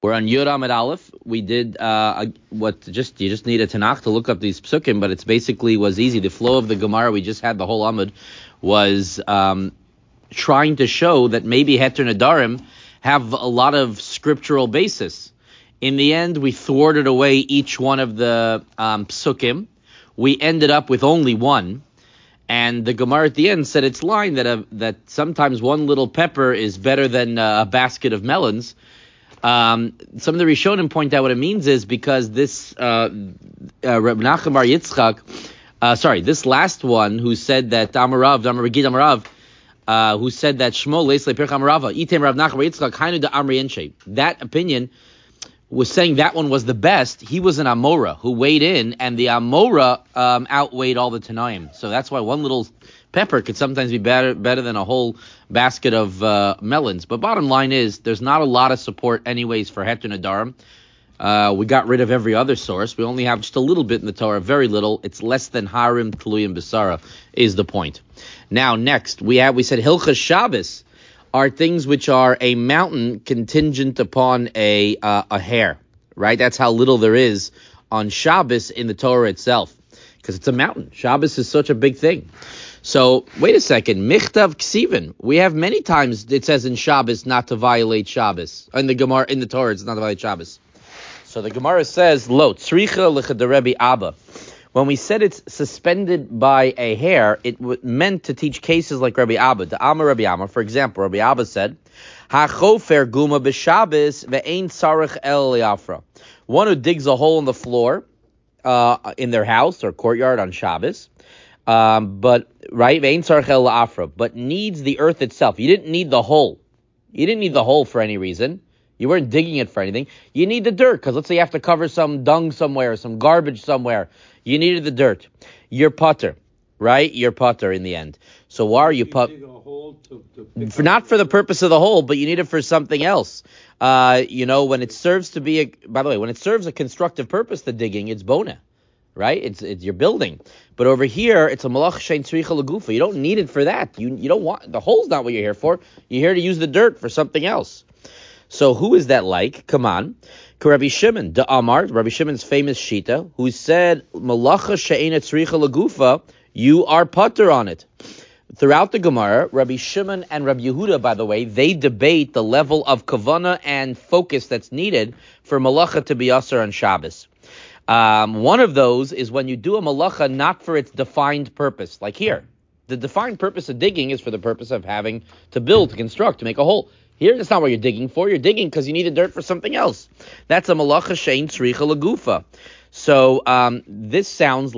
We're on Yud Amid Aleph. We did you just need a Tanakh to look up these psukim, but it's basically was easy. The flow of the Gemara we just had the whole Amud was trying to show that maybe Heter Nadarim have a lot of scriptural basis. In the end, we thwarted away each one of the psukim. We ended up with only one. And the Gemara at the end said its line that sometimes one little pepper is better than a basket of melons. Some of the Rishonim point out what it means is because this Reb Nachum Bar Yitzchak, this last one who said that Amarav, who said that Shmuel Leisle Pirch Amarava, Item Rav Nachum Bar Yitzchak, Hainu da Amri Enshe. That opinion was saying that one was the best. He was an Amora who weighed in, and the Amora outweighed all the Tanaim. So that's why one little pepper could sometimes be better than a whole basket of melons. But bottom line is, there's not a lot of support anyways for Heter Nadarim. We got rid of every other source. We only have just a little bit in the Torah, very little. It's less than Harim, Tluyim, Besara is the point. Now, next, we said Hilchas Shabbos are things which are a mountain contingent upon a hair, right? That's how little there is on Shabbos in the Torah itself, because it's a mountain. Shabbos is such a big thing. So, wait a second. Michtav Ksivin. We have many times it says in Shabbos not to violate Shabbos. In the Gemara, in the Torah, it's not to violate Shabbos. So the Gemara says, Lo, tzricha l'chadarebi Abba. When we said it's suspended by a hair, it meant to teach cases like Rabbi Abba. The Amar Rabbi Amar, for example, Rabbi Abba said, HaChofer guma b'Shabbos ve'ein tzarech el liafra. One who digs a hole in the floor in their house or courtyard on Shabbos, but needs the earth itself. You didn't need the hole. You didn't need the hole for any reason. You weren't digging it for anything. You need the dirt, because let's say you have to cover some dung somewhere, some garbage somewhere. You needed the dirt. You're putter, right? You're putter in the end. So why are you putter? Not for the purpose of the hole, but you need it for something else. When it serves to be when it serves a constructive purpose, the digging, it's bona, right? It's your building. But over here, it's a malach shein tzricha legufa. You don't need it for that. You don't want, the hole's not what you're here for. You're here to use the dirt for something else. So who is that like? Come on. Rabbi Shimon, the Amar, Rabbi Shimon's famous Shita, who said, Malacha she'ena tzricha legufa, you are putter on it. Throughout the Gemara, Rabbi Shimon and Rabbi Yehuda, by the way, they debate the level of kavana and focus that's needed for malacha to be asur on Shabbos. One of those is when you do a malacha not for its defined purpose. Like here, the defined purpose of digging is for the purpose of having to build, to construct, to make a hole. Here, that's not what you're digging for. You're digging because you need the dirt for something else. That's a malacha shein tzricha legufa. So this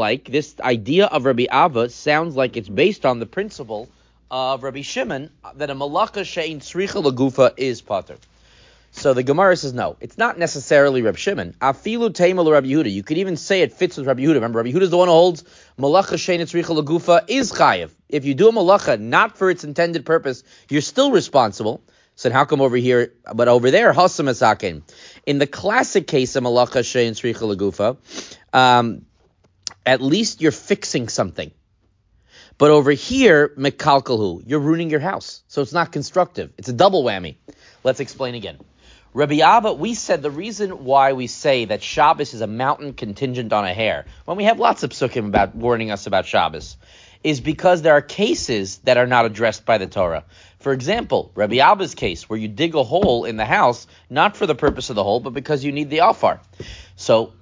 idea of Rabbi Abba sounds like it's based on the principle of Rabbi Shimon that a malacha shein tzricha legufa is pater. So the Gemara says no, it's not necessarily Rabbi Shimon. Afilu teimel Rabbi Yehuda. You could even say it fits with Rabbi Yehuda. Remember, Rabbi Yehuda is the one who holds malacha shein tzricha legufa is chayev. If you do a malacha not for its intended purpose, you're still responsible. So how come over here, but over there, hasam esaken. In the classic case of malacha shein tzricha legufa, at least you're fixing something. But over here, mekalkalhu, you're ruining your house. So it's not constructive. It's a double whammy. Let's explain again. Rabbi Abba, we said the reason why we say that Shabbos is a mountain contingent on a hair, when we have lots of psukim about warning us about Shabbos, is because there are cases that are not addressed by the Torah. For example, Rabbi Abba's case, where you dig a hole in the house, not for the purpose of the hole, but because you need the alfar. So,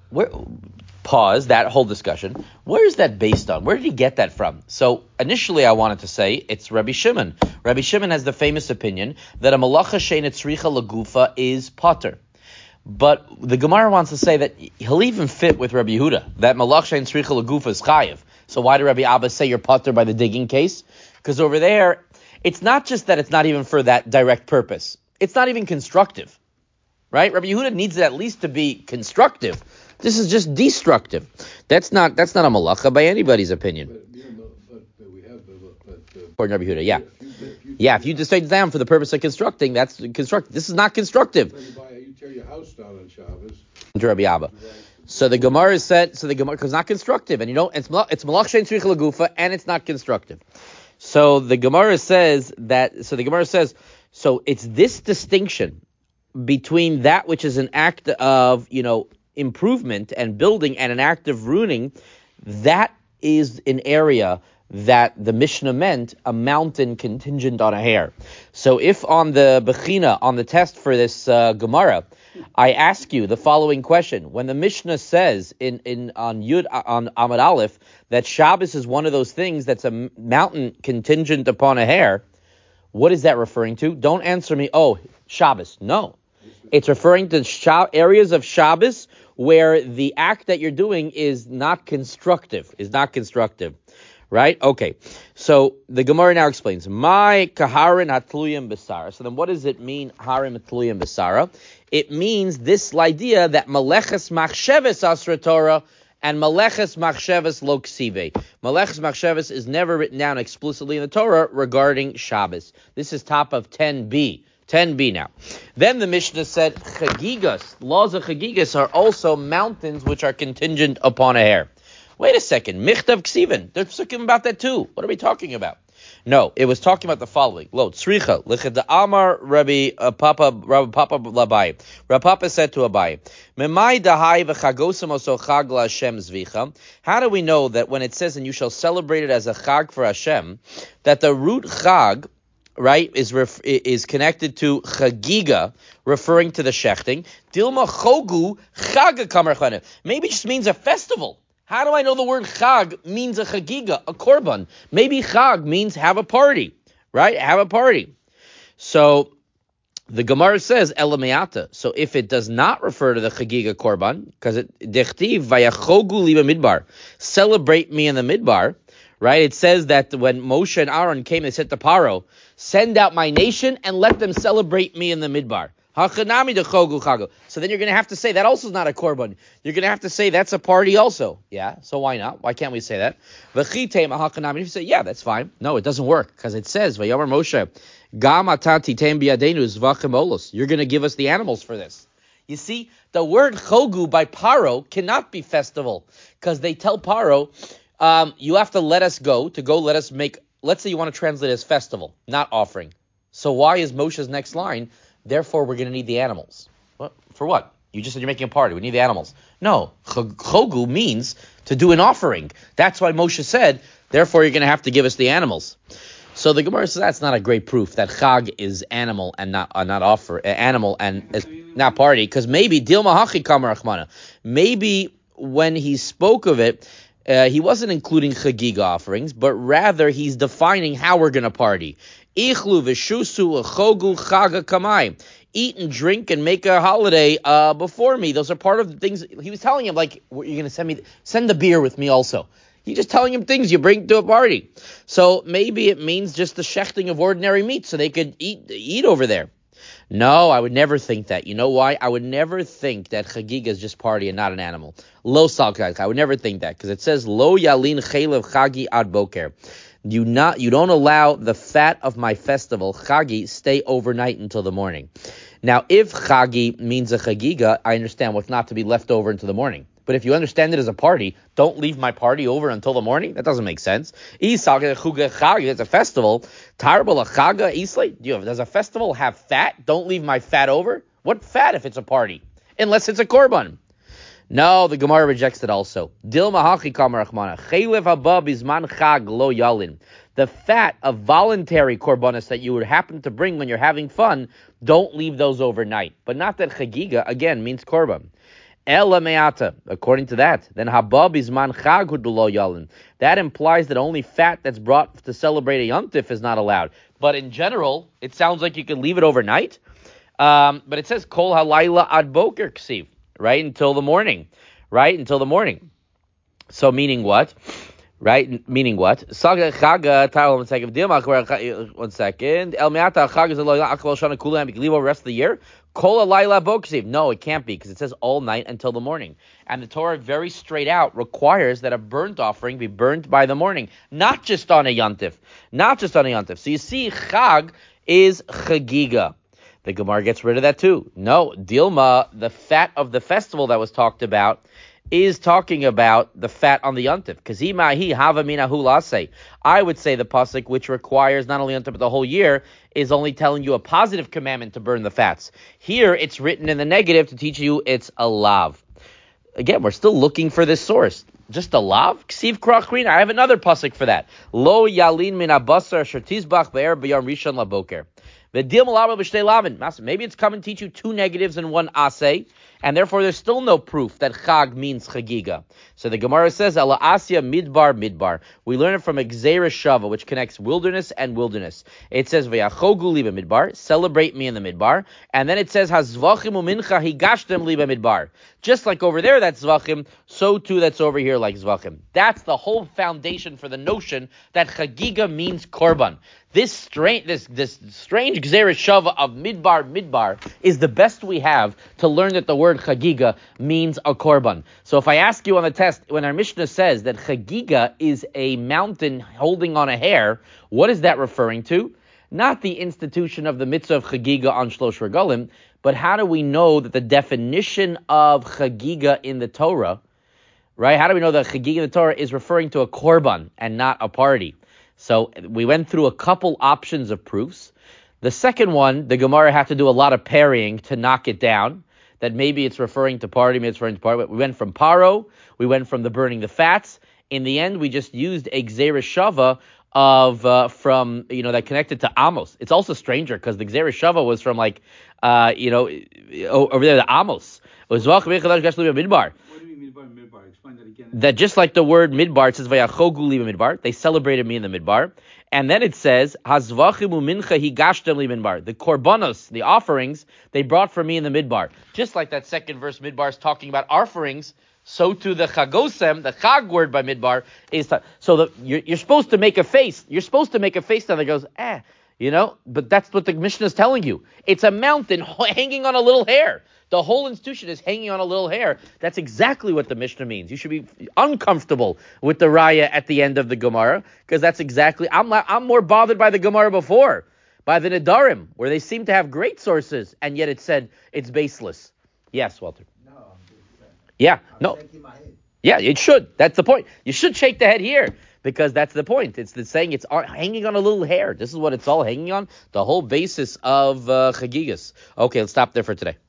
pause that whole discussion. Where is that based on? Where did he get that from? So, initially I wanted to say it's Rabbi Shimon. Rabbi Shimon has the famous opinion that a malacha shein tzricha legufa is pater. But the Gemara wants to say that he'll even fit with Rabbi Yehuda, that malacha shein tzricha legufa is chayev. So why did Rabbi Abba say you're pater by the digging case? Because over there, it's not just that it's not even for that direct purpose. It's not even constructive, right? Rabbi Yehuda needs it at least to be constructive. This is just destructive. That's not a malacha by anybody's opinion. But we have According to Rabbi Yehuda, yeah. If you decide down for the purpose of constructing, that's constructive. This is not constructive. You tear your house down on Shabbos. To Rabbi Abba. So the Gemara said, because it's not constructive, and it's malach shein tzricha legufa, and it's not constructive. So the Gemara says, so it's this distinction between that which is an act of, improvement and building and an act of ruining, that is an area that the Mishnah meant a mountain contingent on a hair. So if on the Bechina, on the test for this Gemara, I ask you the following question: when the Mishnah says on Amud Aleph that Shabbos is one of those things that's a mountain contingent upon a hair, what is that referring to? Don't answer me, oh, Shabbos. No. It's referring to areas of Shabbos where the act that you're doing is not constructive, right? Okay. So the Gemara now explains, my kaharin hatluyim besara. So then what does it mean, harim hatluyim besara? It means this idea that maleches machsheves asra Torah and maleches machsheves lo ksive. Maleches machsheves is never written down explicitly in the Torah regarding Shabbos. This is top of 10b. 10b now. Then the Mishnah said, chagigas, laws of chagigas are also mountains which are contingent upon a hair. Wait a second, michtav ksivin, they're talking about that too. What are we talking about? No, it was talking about the following. Lo, tzricha, lichad Amar Rabbi Papa Labai. Rabbi Papa said to Abai, Memai dahai v'chagosim oso chag la'Hashem zvicha. How do we know that when it says, and you shall celebrate it as a chag for Hashem, that the root chag, right, is connected to chagiga, referring to the shechting. Dilma chogu chaga kamer. Maybe it just means a festival. How do I know the word chag means a chagiga, a korban? Maybe chag means have a party, right? Have a party. So the Gemara says elameata. So if it does not refer to the chagiga korban, because it dechtiv vayachogu liba midbar, celebrate me in the midbar. Right? It says that when Moshe and Aaron came, they said to Paro, send out my nation and let them celebrate me in the midbar. So then you're going to have to say that also is not a korban. You're going to have to say that's a party also. Yeah, so why not? Why can't we say that? If you say, yeah, that's fine. No, it doesn't work because it says, Vayomer Moshe, you're going to give us the animals for this. You see, the word chogu by Paro cannot be festival because they tell Paro, you have to let us let us make, let's say you want to translate as festival, not offering. So why is Moshe's next line, therefore we're going to need the animals? What? For what? You just said you're making a party, we need the animals. No, chogu means to do an offering. That's why Moshe said, therefore you're going to have to give us the animals. So the Gemara says that's not a great proof that chag is animal and not animal and is not party, because maybe Dilma Hachi Kamar Achmana. Maybe when he spoke of it, he wasn't including chagiga offerings, but rather he's defining how we're going to party. Ichlu v'shusu chogu chaga kamai. Eat and drink and make a holiday before me. Those are part of the things he was telling him. Like, you're going to send the beer with me also. He's just telling him things you bring to a party. So maybe it means just the shechting of ordinary meat so they could eat over there. No, I would never think that. You know why? I would never think that chagiga is just party and not an animal. Lo salkak. I would never think that because it says lo yalin chelev chagi ad boker. You don't allow the fat of my festival chagi stay overnight until the morning. Now, if chagi means a chagiga, I understand what's not to be left over until the morning. But if you understand it as a party, don't leave my party over until the morning. That doesn't make sense. It's a festival. Does a festival have fat? Don't leave my fat over. What fat if it's a party? Unless it's a korban. No, the Gemara rejects it also. The fat of voluntary korbanos that you would happen to bring when you're having fun, don't leave those overnight. But not that chagiga, again, means korban. Ela me'ata. According to that, then haba bizman chag hu lo yalin. That implies that only fat that's brought to celebrate a yontif is not allowed. But in general, it sounds like you can leave it overnight. But it says kol halayla ad boker ksiv, right? Until the morning, right? Until the morning. So meaning what? Right? Meaning what? Chaga, one second. El me'ata chag is lo akol shana kulam. You can leave over the rest of the year. Kol alayla boksiv. No, it can't be because it says all night until the morning. And the Torah very straight out requires that a burnt offering be burnt by the morning, not just on a yontif. Not just on a yontif. So you see, chag is chagiga. The Gemara gets rid of that too. No, Dilma, the fat of the festival that was talked about, is talking about the fat on the yontif. Because I would say the pasuk, which requires not only yontif but the whole year, is only telling you a positive commandment to burn the fats. Here, it's written in the negative to teach you it's a lav. Again, we're still looking for this source. Just a lav? Ksiv krachrina. I have another pasuk for that. Lo yalin min abasar shertizbach be'er b'yom rishon laboker. Maybe it's come and teach you two negatives and one asay, and therefore there's still no proof that chag means chagiga. So the Gemara says, Ala asya midbar midbar. We learn it from Gzeira Shava, which connects wilderness and wilderness. It says, V'yachogu liba midbar, celebrate me in the midbar. And then it says, Hazvachim umincha higashtem liba midbar. Just like over there that's zvachim, so too that's over here like zvachim. That's the whole foundation for the notion that chagiga means korban. This strange Gzeira Shava of midbar is the best we have to learn that the word chagiga means a korban. So if I ask you on the test, when our Mishnah says that chagiga is a mountain holding on a hair, what is that referring to? Not the institution of the mitzvah of chagiga on Shlosh Regalim, but how do we know that the definition of chagiga in the Torah, right? How do we know that chagiga in the Torah is referring to a korban and not a party? So we went through a couple options of proofs. The second one, the Gemara had to do a lot of parrying to knock it down, that maybe it's referring to party, maybe it's referring to party. We went from paro, we went from the burning the fats. In the end, we just used a Gzeira Shava from that connected to Amos. It's also stranger because the Gzeira Shava was from over there, the Amos. It was midbar. Midbar. Explain that again. That just like the word midbar, it says Vayachogu liba midbar. They celebrated me in the midbar, and then it says Hazvachim umincha higashtem li midbar. The korbanos, the offerings, they brought for me in the midbar. Just like that second verse, midbar is talking about offerings. So too the chagosem, the chag word by midbar is you're supposed to make a face. You're supposed to make a face that goes but that's what the Mishnah is telling you. It's a mountain hanging on a little hair. The whole institution is hanging on a little hair. That's exactly what the Mishnah means. You should be uncomfortable with the raya at the end of the Gemara, because that's exactly, I'm more bothered by the Gemara before, by the Nedarim, where they seem to have great sources, and yet it said it's baseless. Yes, Walter. No, no. shaking my head. Yeah, it should. That's the point. You should shake the head here, because that's the point. It's saying it's hanging on a little hair. This is what it's all hanging on. The whole basis of Chagigas. Okay, let's stop there for today.